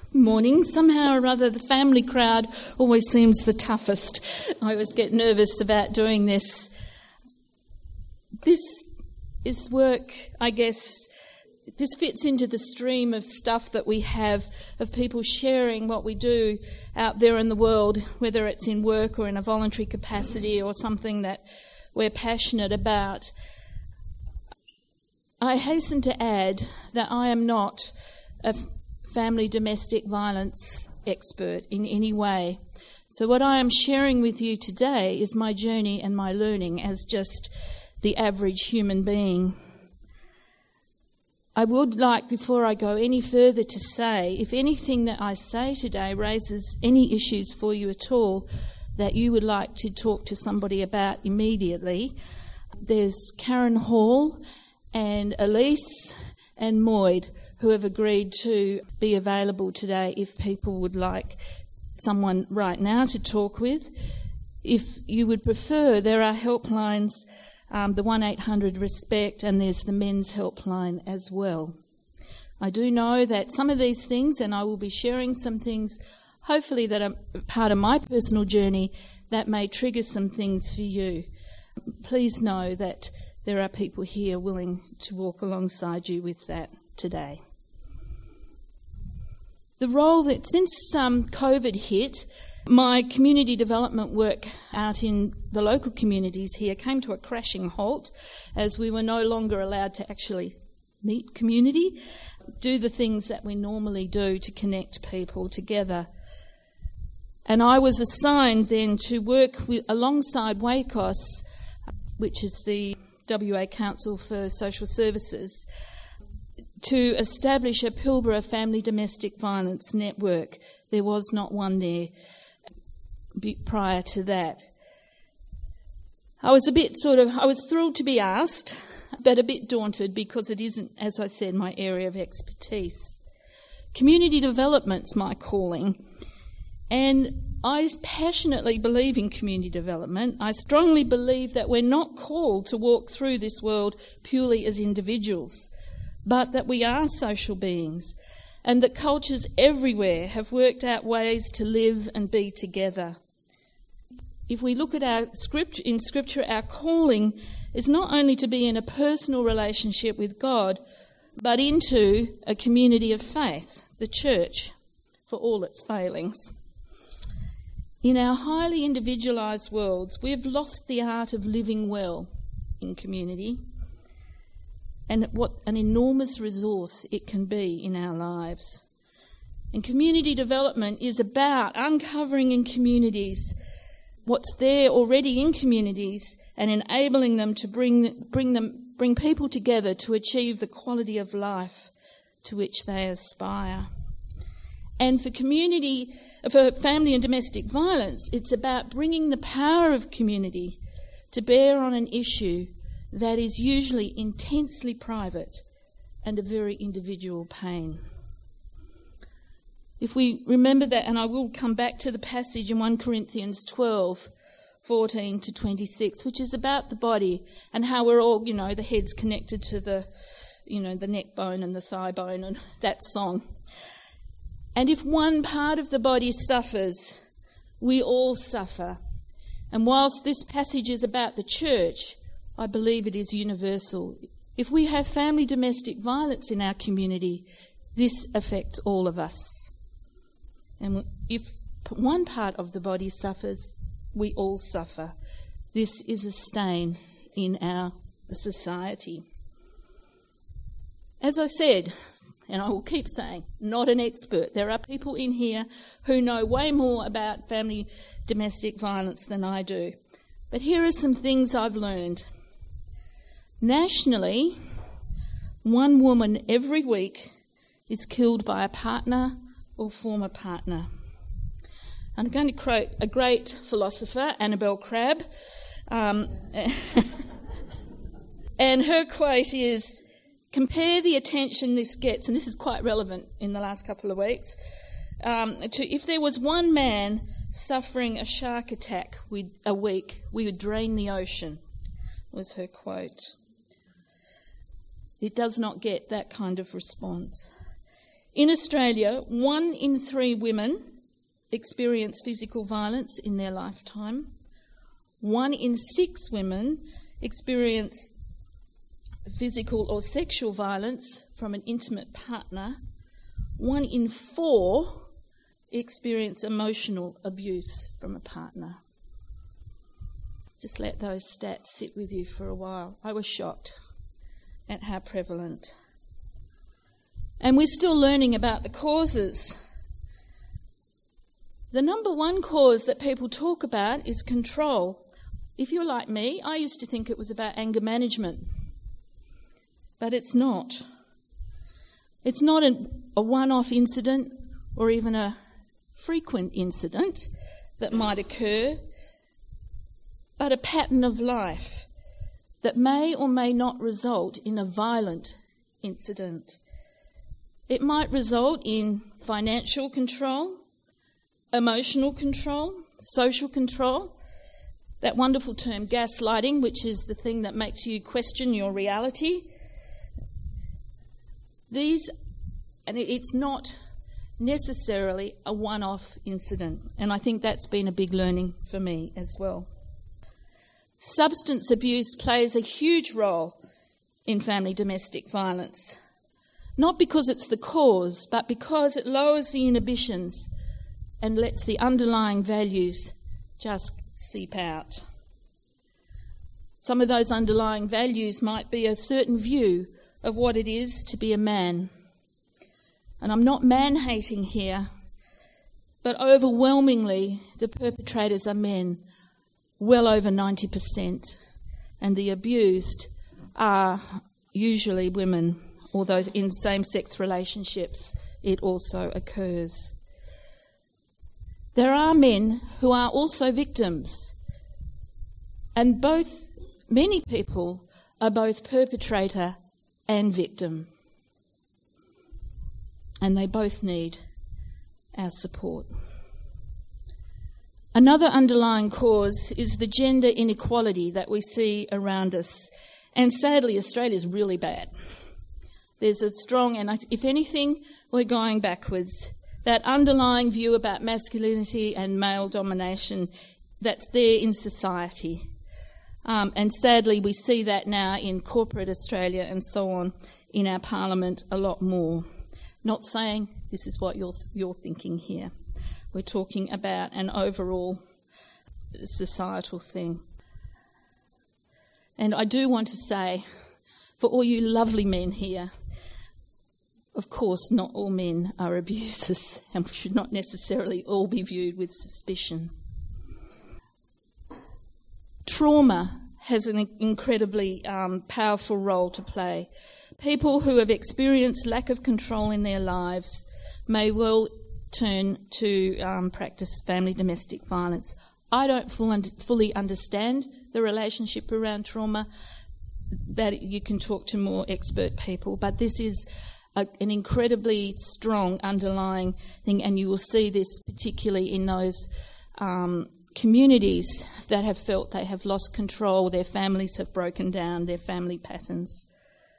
Morning. Somehow or other, the family crowd always seems the toughest. I always get nervous about doing this. This is work, I guess. This fits into the stream of stuff that we have of people sharing what we do out there in the world, whether it's in work or in a voluntary capacity or something that we're passionate about. I hasten to add that I am not a family domestic violence expert in any way. So what I am sharing with you today is my journey and my learning as just the average human being. I would like, before I go any further, to say, if anything that I say today raises any issues for you at all that you would like to talk to somebody about immediately, there's Karen Hall and Elise and Moyd who have agreed to be available today if people would like someone right now to talk with. If you would prefer, there are helplines, the 1-800-RESPECT, and there's the men's helpline as well. I do know that some of these things, and I will be sharing some things, hopefully that are part of my personal journey, that may trigger some things for you. Please know that there are people here willing to walk alongside you with that today. The role that since COVID hit, my community development work out in the local communities here came to a crashing halt as we were no longer allowed to actually meet community, do the things that we normally do to connect people together. And I was assigned then to work alongside WACOS, which is the WA Council for Social Services, to establish a Pilbara family domestic violence network. There was not one there prior to that. I was thrilled to be asked, but a bit daunted because it isn't, as I said, my area of expertise. Community development's my calling, and I passionately believe in community development. I strongly believe that we're not called to walk through this world purely as individuals, but that we are social beings, and that cultures everywhere have worked out ways to live and be together. If we look at in Scripture, our calling is not only to be in a personal relationship with God, but into a community of faith, the church, for all its failings. In our highly individualised worlds, we've lost the art of living well in community, and what an enormous resource it can be in our lives. And community development is about uncovering in communities what's there already in communities and enabling them to bring people together to achieve the quality of life to which they aspire. And for family and domestic violence, it's about bringing the power of community to bear on an issue that is usually intensely private and a very individual pain. If we remember that, and I will come back to the passage in 1 Corinthians 12:14 to 26, which is about the body and how we're all, the head's connected to the neck bone and the thigh bone and that song. And if one part of the body suffers, we all suffer. And whilst this passage is about the church, I believe it is universal. If we have family domestic violence in our community, this affects all of us. And if one part of the body suffers, we all suffer. This is a stain in our society. As I said, and I will keep saying, not an expert. There are people in here who know way more about family domestic violence than I do. But here are some things I've learned. Nationally, one woman every week is killed by a partner or former partner. I'm going to quote a great philosopher, Annabel Crabb, and her quote is, compare the attention this gets, and this is quite relevant in the last couple of weeks, to if there was one man suffering a shark attack a week, we would drain the ocean, was her quote. It does not get that kind of response. In Australia, 1 in 3 women experience physical violence in their lifetime. 1 in 6 women experience physical or sexual violence from an intimate partner. 1 in 4 experience emotional abuse from a partner. Just let those stats sit with you for a while. I was shocked at how prevalent. And we're still learning about the causes. The number one cause that people talk about is control. If you're like me, I used to think it was about anger management. But it's not. It's not a one-off incident or even a frequent incident that might occur, but a pattern of life that may or may not result in a violent incident. It might result in financial control, emotional control, social control, that wonderful term gaslighting, which is the thing that makes you question your reality. And it's not necessarily a one-off incident, and I think that's been a big learning for me as well. Substance abuse plays a huge role in family domestic violence, not because it's the cause, but because it lowers the inhibitions and lets the underlying values just seep out. Some of those underlying values might be a certain view of what it is to be a man. And I'm not man-hating here, but overwhelmingly the perpetrators are men, well over 90%, and the abused are usually women, although in same-sex relationships it also occurs. There are men who are also victims, and many people are both perpetrator and victim. And they both need our support. Another underlying cause is the gender inequality that we see around us. And sadly, Australia's really bad. There's a strong, and if anything, we're going backwards. That underlying view about masculinity and male domination, that's there in society. And sadly, we see that now in corporate Australia and so on, in our parliament a lot more. Not saying this is what you're thinking here. We're talking about an overall societal thing. And I do want to say, for all you lovely men here, of course not all men are abusers, and we should not necessarily all be viewed with suspicion. Trauma has an incredibly powerful role to play. People who have experienced lack of control in their lives may well turn to practice family domestic violence. I don't fully understand the relationship around trauma. That you can talk to more expert people, but this is an incredibly strong underlying thing, and you will see this particularly in those communities that have felt they have lost control, their families have broken down, their family patterns.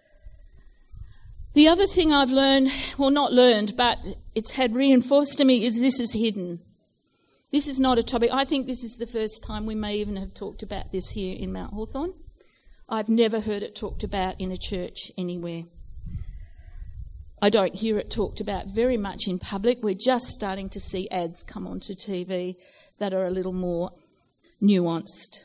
The other thing I've learned, well, not learned, but it's had reinforced to me, is this is hidden. This is not a topic. I think this is the first time we may even have talked about this here in Mount Hawthorn. I've never heard it talked about in a church anywhere. I don't hear it talked about very much in public. We're just starting to see ads come onto TV that are a little more nuanced.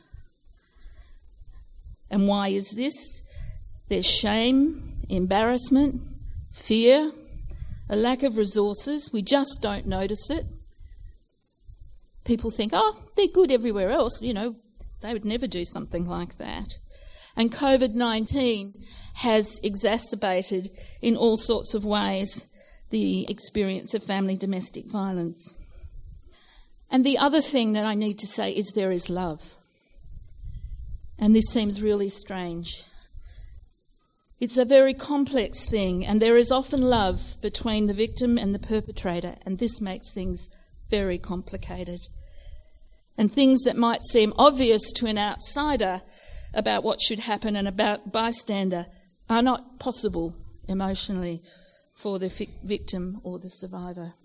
And why is this? There's shame, embarrassment, fear, a lack of resources. We just don't notice it. People think, oh, they're good everywhere else. You know, they would never do something like that. And COVID-19 has exacerbated in all sorts of ways the experience of family domestic violence. And the other thing that I need to say is there is love. And this seems really strange. It's a very complex thing, and there is often love between the victim and the perpetrator, and this makes things very complicated. And things that might seem obvious to an outsider about what should happen and about bystander are not possible emotionally for the victim or the survivor.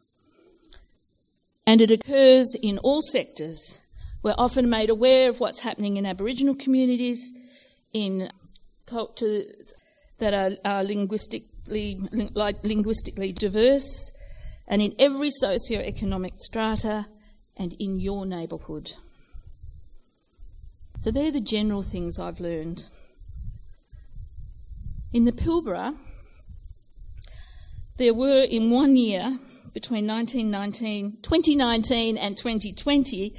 And it occurs in all sectors. We're often made aware of what's happening in Aboriginal communities, in cultures that are linguistically diverse, and in every socio-economic strata and in your neighbourhood. So they're the general things I've learned. In the Pilbara, there were in 1 year, between 2019 and 2020,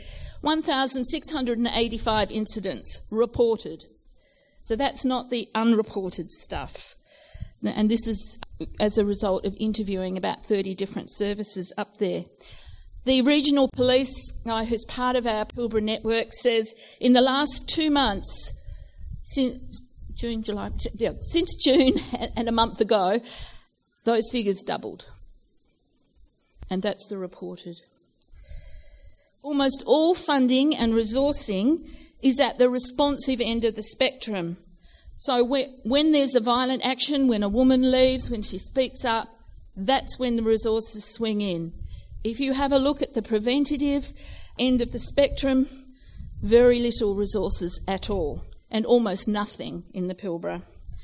1,685 incidents reported. So that's not the unreported stuff. And this is as a result of interviewing about 30 different services up there. The regional police guy who's part of our Pilbara network says in the last 2 months, since June and a month ago, those figures doubled. And that's the reported. Almost all funding and resourcing is at the responsive end of the spectrum. So when there's a violent action, when a woman leaves, when she speaks up, that's when the resources swing in. If you have a look at the preventative end of the spectrum, very little resources at all, and almost nothing in the Pilbara.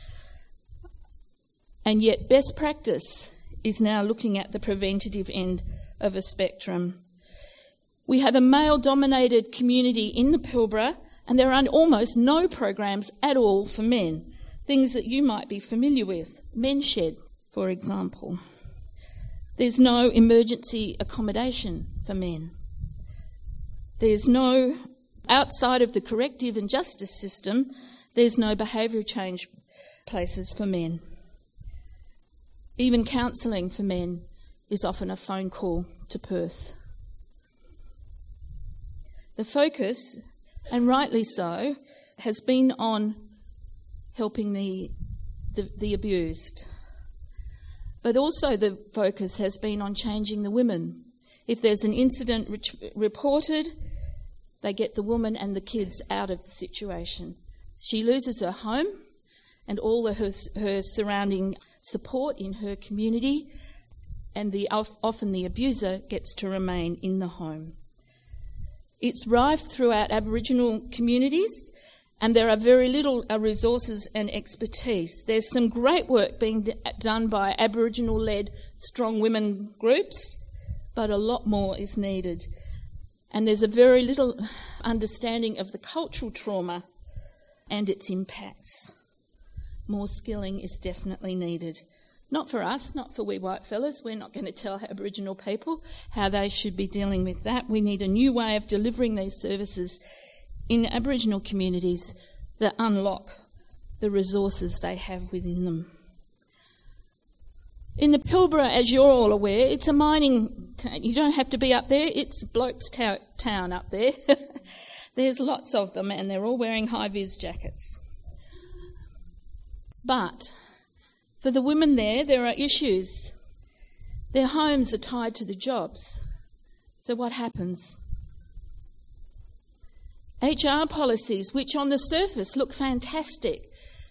And yet best practice is now looking at the preventative end of a spectrum. We have a male-dominated community in the Pilbara, and there are almost no programs at all for men, things that you might be familiar with. Men's Shed, for example. There's no emergency accommodation for men. There's no, outside of the corrective and justice system, there's no behaviour change places for men. Even counselling for men is often a phone call to Perth. The focus, and rightly so, has been on helping the abused. But also the focus has been on changing the women. If there's an incident reported, they get the woman and the kids out of the situation. She loses her home and all of her surrounding support in her community, and often the abuser gets to remain in the home. It's rife throughout Aboriginal communities, and there are very little resources and expertise. There's some great work being done by Aboriginal-led strong women groups, but a lot more is needed. And there's a very little understanding of the cultural trauma and its impacts. More skilling is definitely needed. Not for us, not for we white fellas. We're not going to tell Aboriginal people how they should be dealing with that. We need a new way of delivering these services in Aboriginal communities that unlock the resources they have within them. In the Pilbara, as you're all aware, it's a mining town. You don't have to be up there. It's blokes' town up there. There's lots of them, and they're all wearing high-vis jackets. But for the women there are issues. Their homes are tied to the jobs. So what happens? HR policies, which on the surface look fantastic.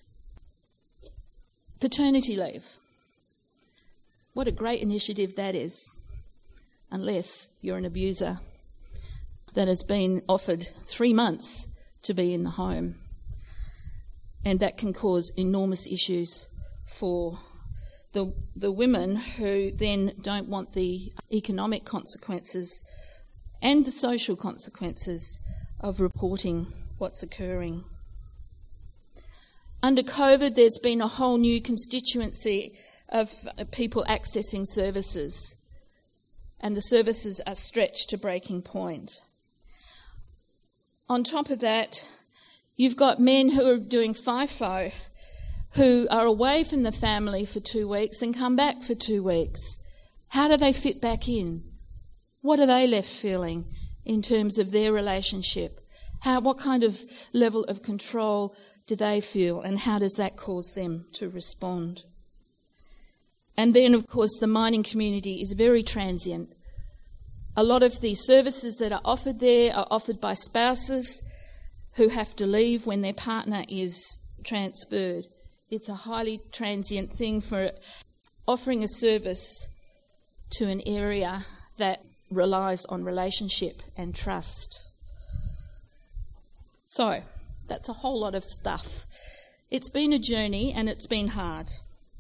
Paternity leave. What a great initiative that is, unless you're an abuser that has been offered 3 months to be in the home. And that can cause enormous issues for the women who then don't want the economic consequences and the social consequences of reporting what's occurring. Under COVID, there's been a whole new constituency of people accessing services, and the services are stretched to breaking point. On top of that, you've got men who are doing FIFO, who are away from the family for 2 weeks and come back for 2 weeks. How do they fit back in? What are they left feeling in terms of their relationship? What kind of level of control do they feel, and how does that cause them to respond? And then, of course, the mining community is very transient. A lot of the services that are offered there are offered by spouses who have to leave when their partner is transferred. It's a highly transient thing for offering a service to an area that relies on relationship and trust. So, that's a whole lot of stuff. It's been a journey and it's been hard.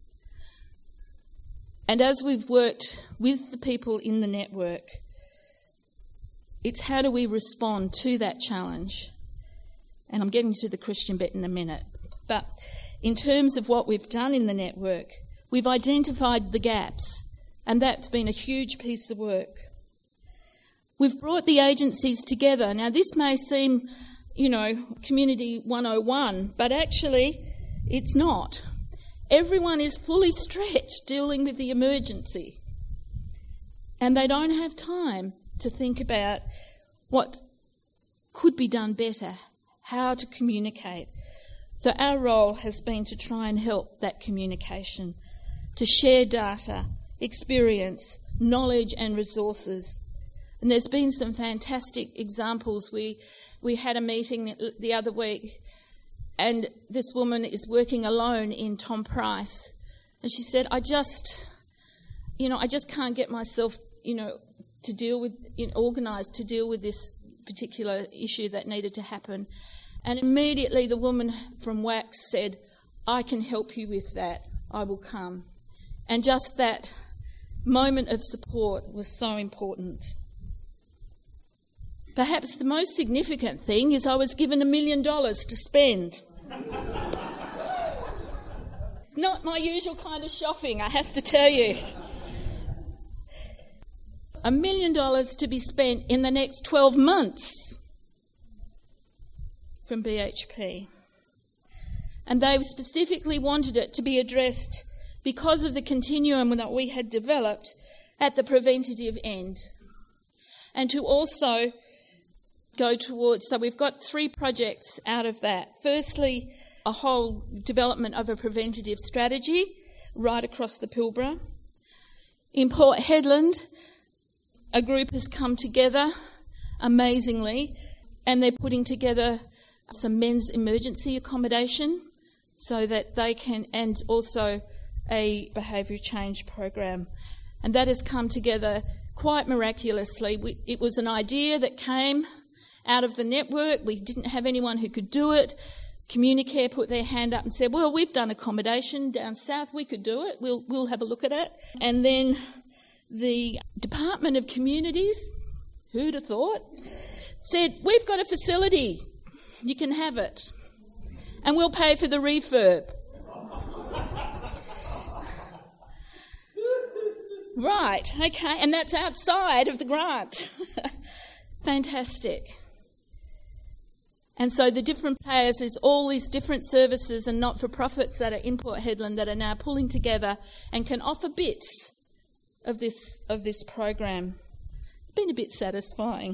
And as we've worked with the people in the network, it's how do we respond to that challenge? And I'm getting to the Christian bit in a minute. But in terms of what we've done in the network, we've identified the gaps, and that's been a huge piece of work. We've brought the agencies together. Now, this may seem, Community 101, but actually it's not. Everyone is fully stretched dealing with the emergency, and they don't have time to think about what could be done better, how to communicate. So our role has been to try and help that communication, to share data, experience, knowledge and resources. And there's been some fantastic examples. We had a meeting the other week, and this woman is working alone in Tom Price. And she said, I just can't get myself, to deal with, organised to deal with this particular issue that needed to happen. And immediately the woman from WAX said, I can help you with that. I will come. And just that moment of support was so important. Perhaps the most significant thing is I was given $1 million to spend. It's not my usual kind of shopping, I have to tell you. $1 million to be spent in the next 12 months from BHP. And they specifically wanted it to be addressed because of the continuum that we had developed at the preventative end. And to also go towards, so we've got 3 projects out of that. Firstly, a whole development of a preventative strategy right across the Pilbara. In Port Hedland, a group has come together amazingly, and they're putting together some men's emergency accommodation so that they can, and also a behaviour change program. And that has come together quite miraculously. It was an idea that came out of the network. We didn't have anyone who could do it. Communicare put their hand up and said, well, we've done accommodation down south, we could do it, we'll have a look at it. And then the Department of Communities, who'd have thought, said, we've got a facility, you can have it, and we'll pay for the refurb. Right, okay, and that's outside of the grant. Fantastic. And so the different players, there's all these different services and not-for-profits that are in Port Hedland that are now pulling together and can offer bits of this program. It's been a bit satisfying.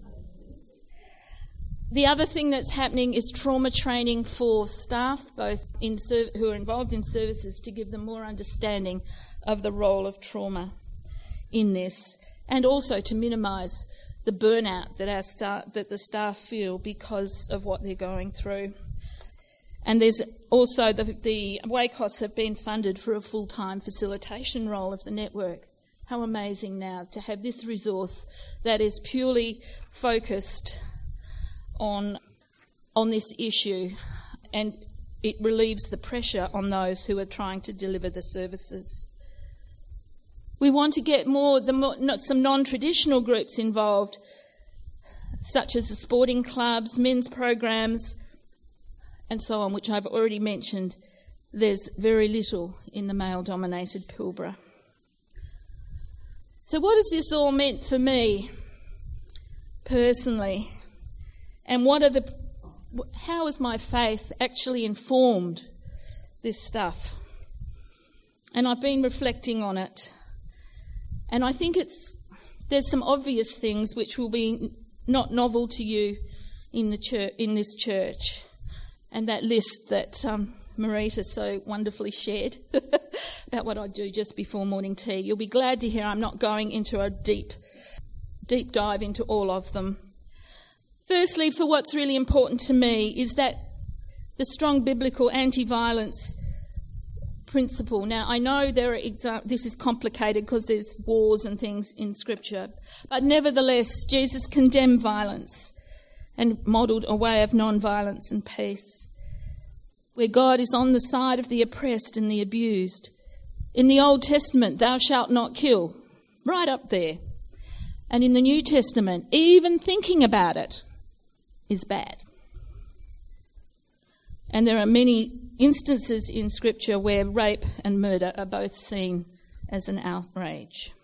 The other thing that's happening is trauma training for staff, both who are involved in services, to give them more understanding of the role of trauma in this, and also to minimise the burnout that the staff feel because of what they're going through. And there's also the WACOS have been funded for a full-time facilitation role of the network. How amazing now to have this resource that is purely focused on this issue, and it relieves the pressure on those who are trying to deliver the services. We want to get some non-traditional groups involved, such as the sporting clubs, men's programs, and so on, which I've already mentioned. There's very little in the male-dominated Pilbara. So what has this all meant for me personally? And how has my faith actually informed this stuff? And I've been reflecting on it. And I think there's some obvious things which will be not novel to you in this church. And that list that Marita so wonderfully shared about what I do just before morning tea. You'll be glad to hear I'm not going into a deep dive into all of them. Firstly, for what's really important to me is that the strong biblical anti-violence principle. Now, I know there are this is complicated because there's wars and things in Scripture, but nevertheless, Jesus condemned violence and modelled a way of non-violence and peace, where God is on the side of the oppressed and the abused. In the Old Testament, thou shalt not kill, right up there. And in the New Testament, even thinking about it is bad. And there are many instances in Scripture where rape and murder are both seen as an outrage.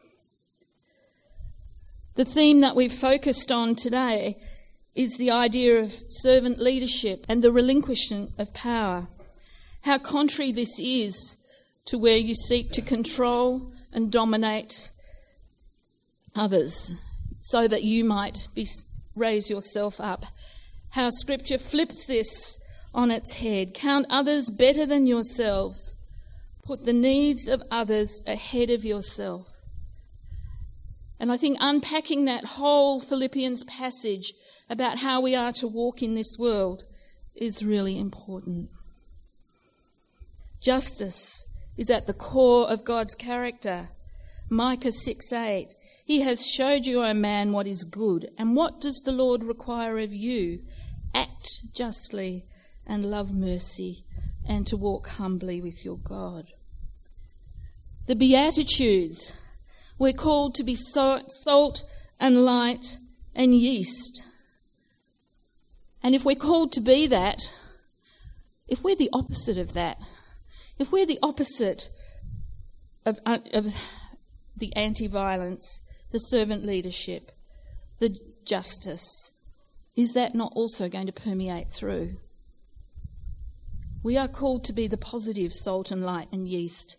The theme that we've focused on today is the idea of servant leadership and the relinquishment of power. How contrary this is to where you seek to control and dominate others so that you might raise yourself up. How Scripture flips this on its head. Count others better than yourselves. Put the needs of others ahead of yourself. And I think unpacking that whole Philippians passage about how we are to walk in this world is really important. Justice is at the core of God's character. Micah 6:8. He has showed you, O man, what is good. And what does the Lord require of you? Act justly and love mercy, and to walk humbly with your God. The Beatitudes, we're called to be salt and light and yeast. And if we're called to be that, if we're the opposite of that, if we're the opposite of the anti-violence, the servant leadership, the justice, is that not also going to permeate through? We are called to be the positive salt and light and yeast.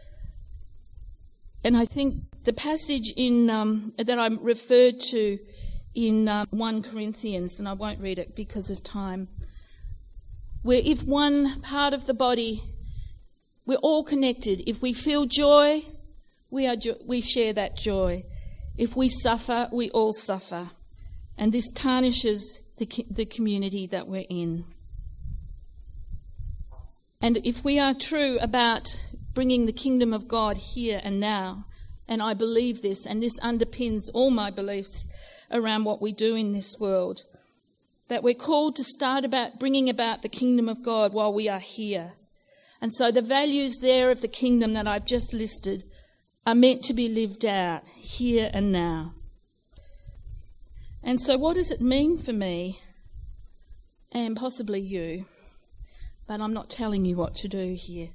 And I think the passage in that I referred to in 1 Corinthians, and I won't read it because of time, where if one part of the body, we're all connected. If we feel joy, we share that joy. If we suffer, we all suffer. And this tarnishes the community that we're in. And if we are true about bringing the kingdom of God here and now, and I believe this, and this underpins all my beliefs around what we do in this world, that we're called to start about bringing about the kingdom of God while we are here. And so the values there of the kingdom that I've just listed are meant to be lived out here and now. And so what does it mean for me, and possibly you? But I'm not telling you what to do here,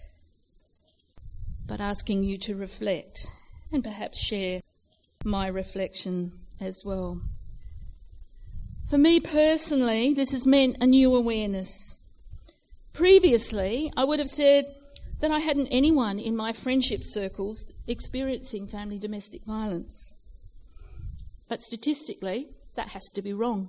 but asking you to reflect and perhaps share my reflection as well. For me personally, this has meant a new awareness. Previously, I would have said that I hadn't anyone in my friendship circles experiencing family domestic violence. But statistically, that has to be wrong.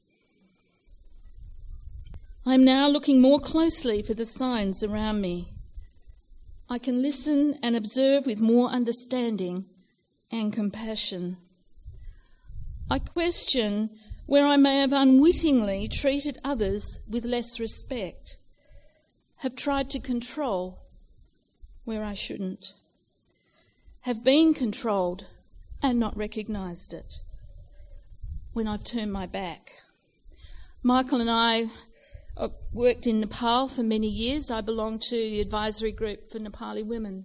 I'm now looking more closely for the signs around me. I can listen and observe with more understanding and compassion. I question where I may have unwittingly treated others with less respect, have tried to control where I shouldn't, have been controlled and not recognised it when I've turned my back. Michael and I worked in Nepal for many years. I belonged to the advisory group for Nepali women.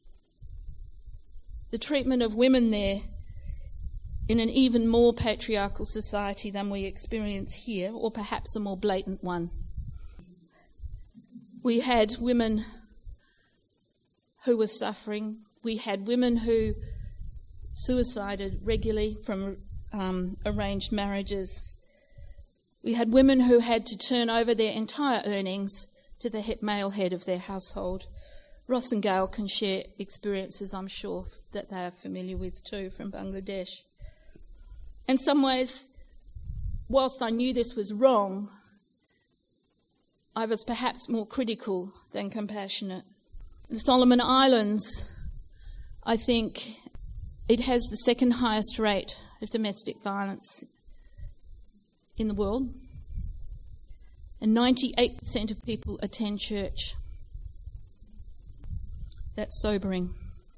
The treatment of women there in an even more patriarchal society than we experience here, or perhaps a more blatant one. We had women who were suffering. We had women who suicided regularly from arranged marriages. We had women who had to turn over their entire earnings to the male head of their household. Ross and Gail can share experiences, I'm sure, that they are familiar with too from Bangladesh. In some ways, whilst I knew this was wrong, I was perhaps more critical than compassionate. The Solomon Islands, I think it has the second highest rate of domestic violence in the world, and 98% of people attend church. That's sobering.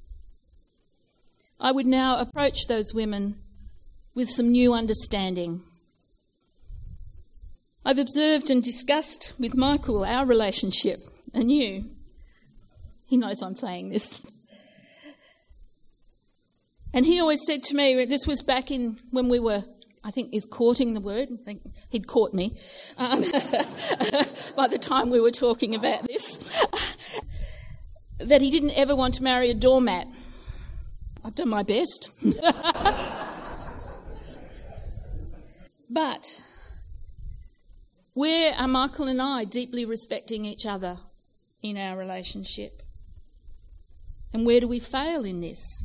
I would now approach those women with some new understanding. I've observed and discussed with Michael our relationship anew. He knows I'm saying this. And he always said to me, this was back in when we were, I think is courting the word, I think he'd caught me by the time we were talking about this, that he didn't ever want to marry a doormat. I've done my best. But where are Michael and I deeply respecting each other in our relationship? And where do we fail in this?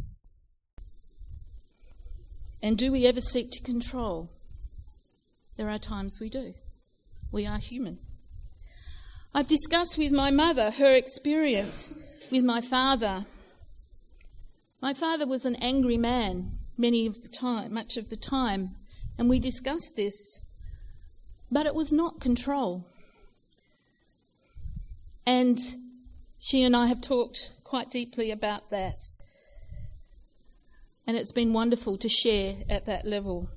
And do we ever seek to control? There are times we do. We are human. I've discussed with my mother her experience with my father. My father was an angry man much of the time, and we discussed this, but it was not control. And she and I have talked quite deeply about that. And it's been wonderful to share at that level.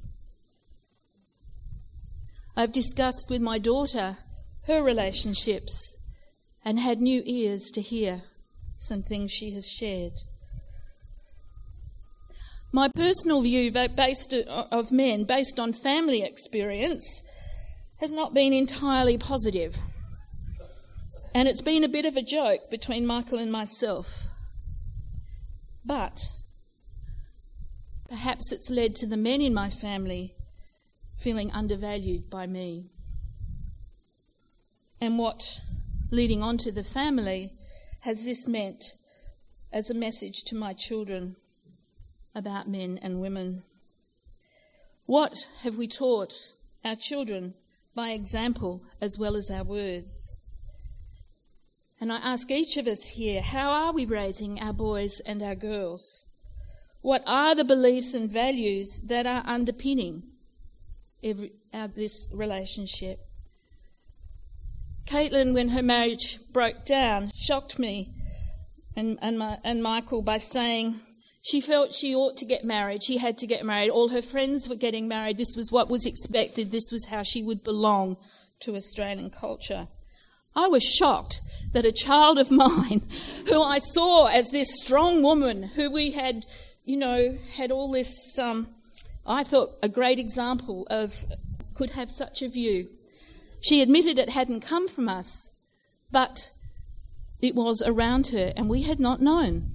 I've discussed with my daughter her relationships and had new ears to hear some things she has shared. My personal view of men based on family experience has not been entirely positive. And it's been a bit of a joke between Michael and myself. But perhaps it's led to the men in my family feeling undervalued by me. And what, leading on to the family, has this meant as a message to my children about men and women? What have we taught our children by example as well as our words? And I ask each of us here, how are we raising our boys and our girls? What are the beliefs and values that are underpinning this relationship? Caitlin, when her marriage broke down, shocked me and Michael by saying she felt she ought to get married. She had to get married. All her friends were getting married. This was what was expected. This was how she would belong to Australian culture. I was shocked that a child of mine, who I saw as this strong woman, who we had, had all this, I thought a great example of, could have such a view. She admitted it hadn't come from us, but it was around her and we had not known.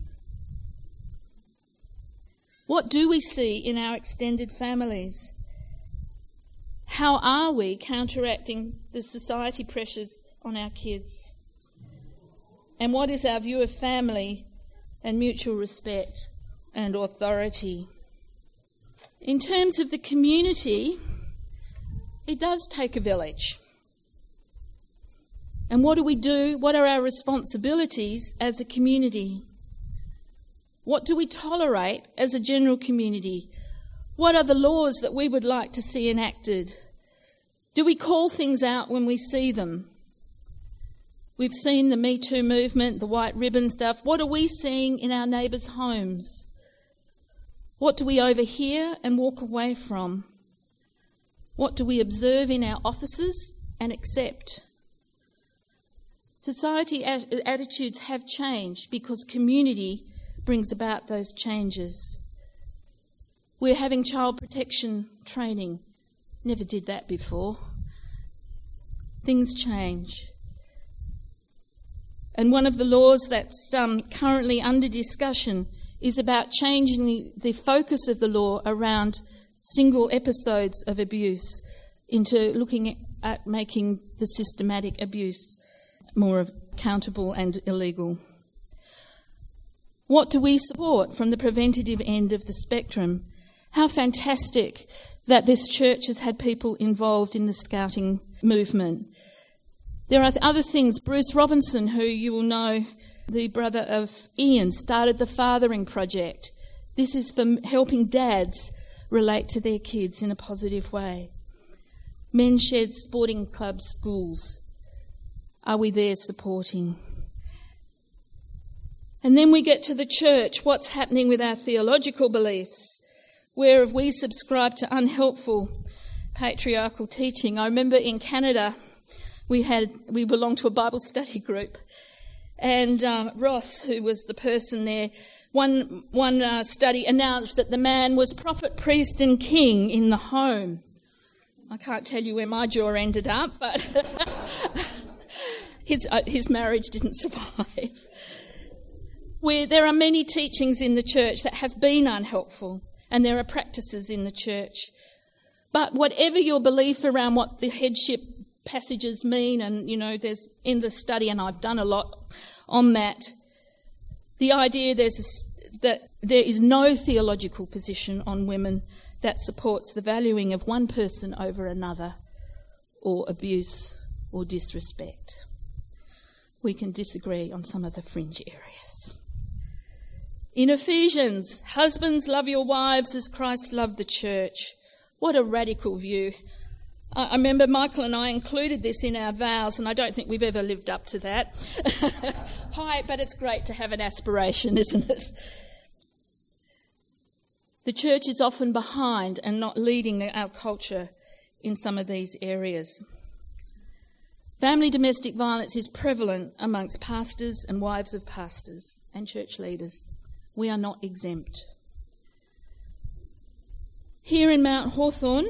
What do we see in our extended families? How are we counteracting the society pressures on our kids? And what is our view of family and mutual respect and authority? In terms of the community, it does take a village. And what do we do? What are our responsibilities as a community? What do we tolerate as a general community? What are the laws that we would like to see enacted? Do we call things out when we see them? We've seen the Me Too movement, the white ribbon stuff. What are we seeing in our neighbours' homes? What do we overhear and walk away from? What do we observe in our offices and accept? Society attitudes have changed because community brings about those changes. We're having child protection training. Never did that before. Things change. And one of the laws that's currently under discussion is about changing the focus of the law around single episodes of abuse into looking at making the systematic abuse more accountable and illegal. What do we support from the preventative end of the spectrum? How fantastic that this church has had people involved in the scouting movement. There are other things. Bruce Robinson, who you will know, the brother of Ian, started the Fathering Project. This is for helping dads relate to their kids in a positive way. Men's Sheds, sporting clubs, schools. Are we there supporting? And then we get to the church. What's happening with our theological beliefs? Where have we subscribed to unhelpful patriarchal teaching? I remember in Canada, we belonged to a Bible study group, and Ross, who was the person there, one study announced that the man was prophet, priest and king in the home. I can't tell you where my jaw ended up, but his marriage didn't survive. Where there are many teachings in the church that have been unhelpful, and there are practices in the church. But whatever your belief around what the headship passages mean, and, there's endless study, and I've done a lot on that, the idea that there is no theological position on women that supports the valuing of one person over another, or abuse or disrespect. We can disagree on some of the fringe areas. In Ephesians, husbands, love your wives as Christ loved the church. What a radical view. I remember Michael and I included this in our vows, and I don't think we've ever lived up to that. Hi, but it's great to have an aspiration, isn't it? The church is often behind and not leading our culture in some of these areas. Family domestic violence is prevalent amongst pastors and wives of pastors and church leaders. We are not exempt. Here in Mount Hawthorn,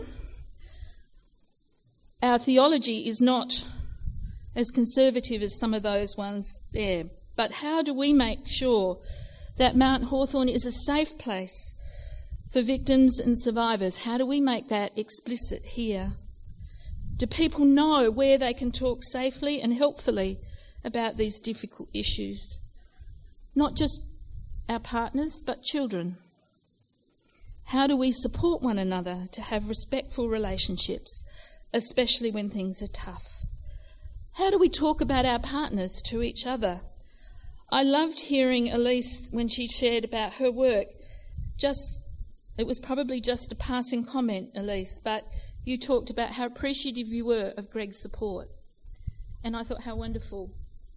our theology is not as conservative as some of those ones there. But how do we make sure that Mount Hawthorn is a safe place for victims and survivors? How do we make that explicit here? Do people know where they can talk safely and helpfully about these difficult issues? Not just our partners, but children. How do we support one another to have respectful relationships, especially when things are tough? How do we talk about our partners to each other? I loved hearing Elise when she shared about her work. It was probably just a passing comment, Elise, but you talked about how appreciative you were of Greg's support. And I thought, how wonderful.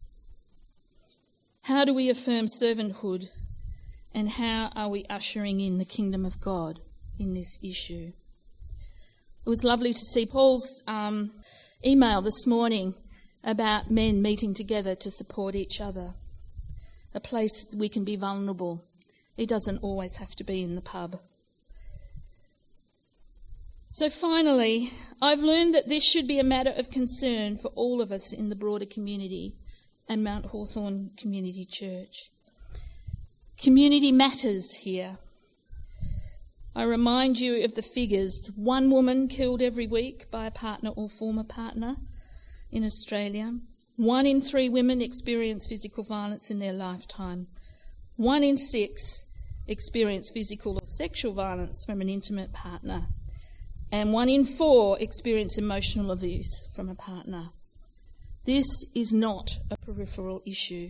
How do we affirm servanthood? And how are we ushering in the kingdom of God in this issue? It was lovely to see Paul's email this morning about men meeting together to support each other. A place we can be vulnerable. It doesn't always have to be in the pub. So finally, I've learned that this should be a matter of concern for all of us in the broader community and Mount Hawthorn Community Church. Community matters here. I remind you of the figures. 1 woman killed every week by a partner or former partner in Australia. 1 in 3 women experience physical violence in their lifetime. 1 in 6 experience physical or sexual violence from an intimate partner. And 1 in 4 experience emotional abuse from a partner. This is not a peripheral issue.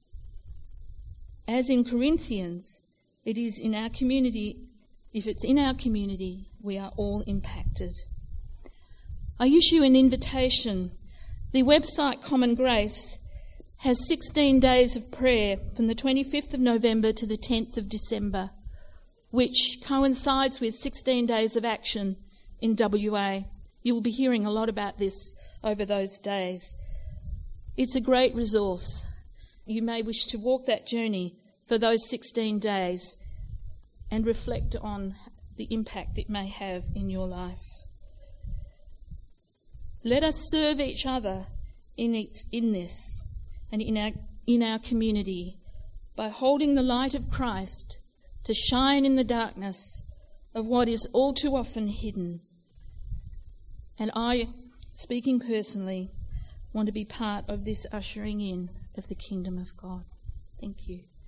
As in Corinthians, it is in our community. If it's in our community, we are all impacted. I issue an invitation. The website Common Grace has 16 days of prayer from the 25th of November to the 10th of December, which coincides with 16 days of action in WA. You will be hearing a lot about this over those days. It's a great resource. You may wish to walk that journey for those 16 days and reflect on the impact it may have in your life. Let us serve each other in this and in our community by holding the light of Christ to shine in the darkness of what is all too often hidden. And I, speaking personally, want to be part of this ushering in of the kingdom of God. Thank you.